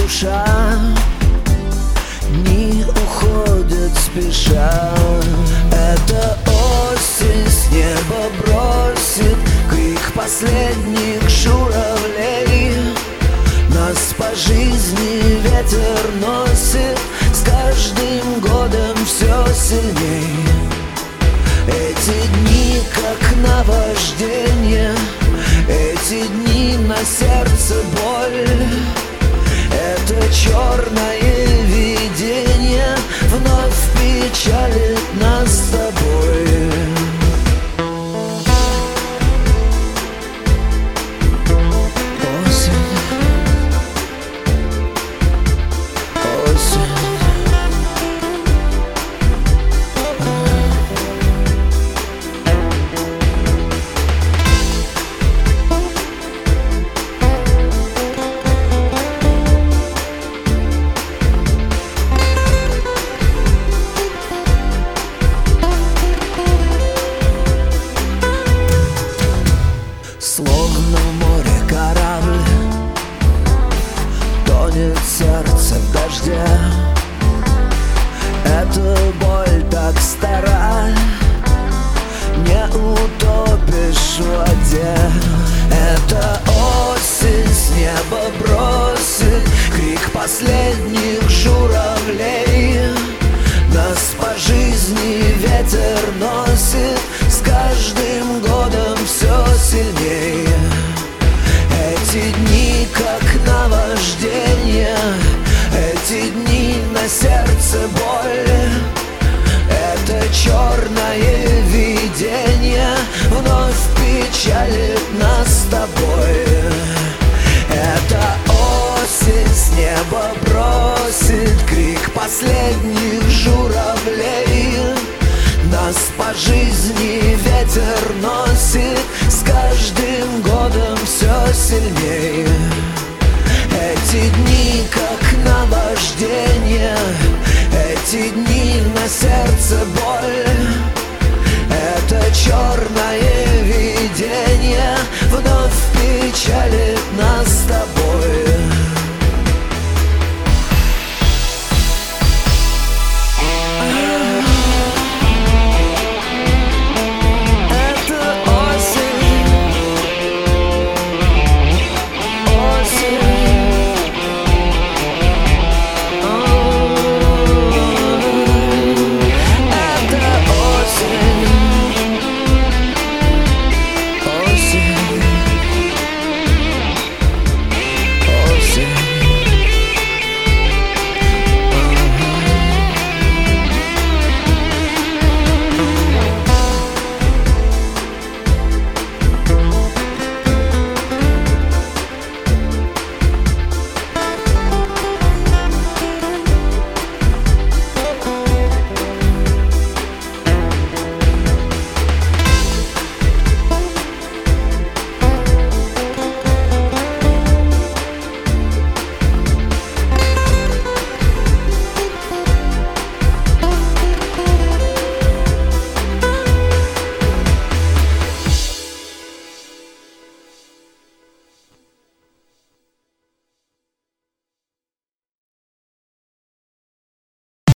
душа, дни уходят спеша. Это осень с неба бросит крик последних журавлей. Нас по жизни ветер носит, с каждым годом все сильней. Эти дни как наваждение, эти дни на сердце боль. Это черное видение вновь печалит нас с тобой. Словно в море корабль, тонет сердце в дожде. Эта боль так стара, не утопишь в воде. Это осень с неба бросит крик последних журавлей. Нас по жизни ветер носит, с каждым годом все сильнее. Эти дни как наваждение, эти дни на сердце боль. Это черное видение вновь печалит нас с тобой. Это осень с неба бросит крик последних журавлей. Нас по жизни ветер носит, с каждым годом все сильнее. Эти дни как наваждение, эти дни на сердце боль.